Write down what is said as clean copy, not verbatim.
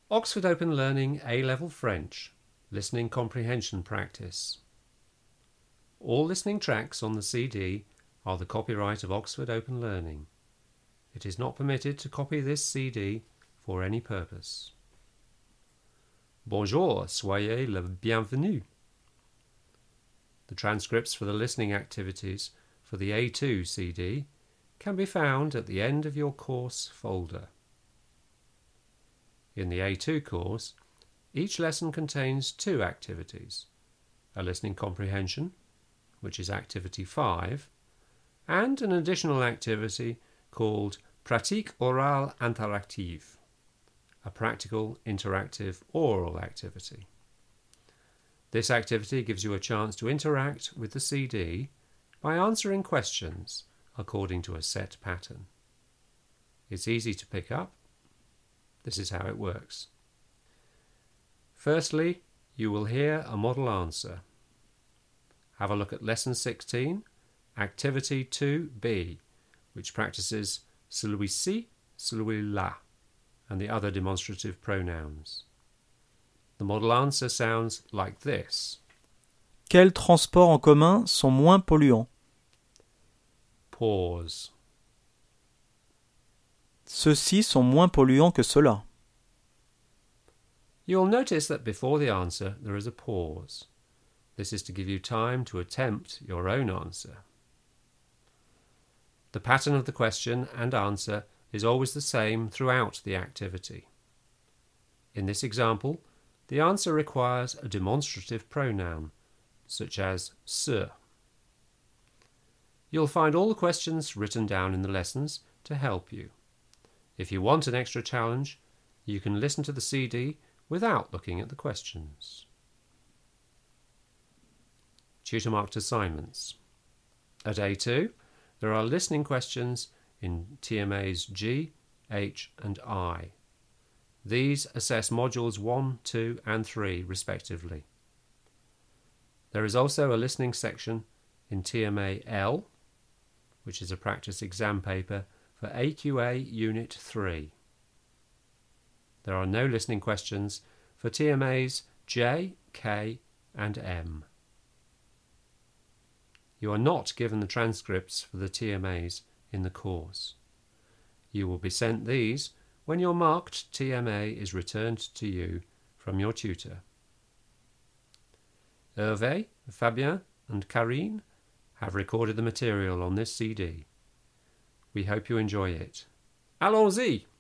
Oxford Open Learning A-Level French, Listening Comprehension Practice. All listening tracks on the CD are the copyright of Oxford Open Learning. It is not permitted to copy this CD for any purpose. Bonjour, soyez le bienvenu. The transcripts for the listening activities for the A2 CD can be found at the end of your course folder. In the A2 course, each lesson contains 2 activities, a listening comprehension, which is activity 5, and an additional activity called Pratique orale interactive, a practical interactive oral activity. This activity gives you a chance to interact with the CD by answering questions according to a set pattern. It's easy to pick up. This is how it works. Firstly, you will hear a model answer. Have a look at Lesson 16, Activity 2B, which practices celui-ci, celui-là, and the other demonstrative pronouns. The model answer sounds like this. Quels transports en commun sont moins polluants? Pause. Ceux-ci sont moins polluants que ceux-là. You'll notice that before the answer there is a pause. This is to give you time to attempt your own answer. The pattern of the question and answer is always the same throughout the activity. In this example, the answer requires a demonstrative pronoun, such as ce. You'll find all the questions written down in the lessons to help you. If you want an extra challenge, you can listen to the CD without looking at the questions. Tutor-marked assignments. At A2, there are listening questions in TMAs G, H and I. These assess modules 1, 2 and 3 respectively. There is also a listening section in TMA L, which is a practice exam paper for AQA Unit 3. There are no listening questions for TMAs J, K and M. You are not given the transcripts for the TMAs in the course. You will be sent these when your marked TMA is returned to you from your tutor. Hervé, Fabien and Karine have recorded the material on this CD. We hope you enjoy it. Allons-y!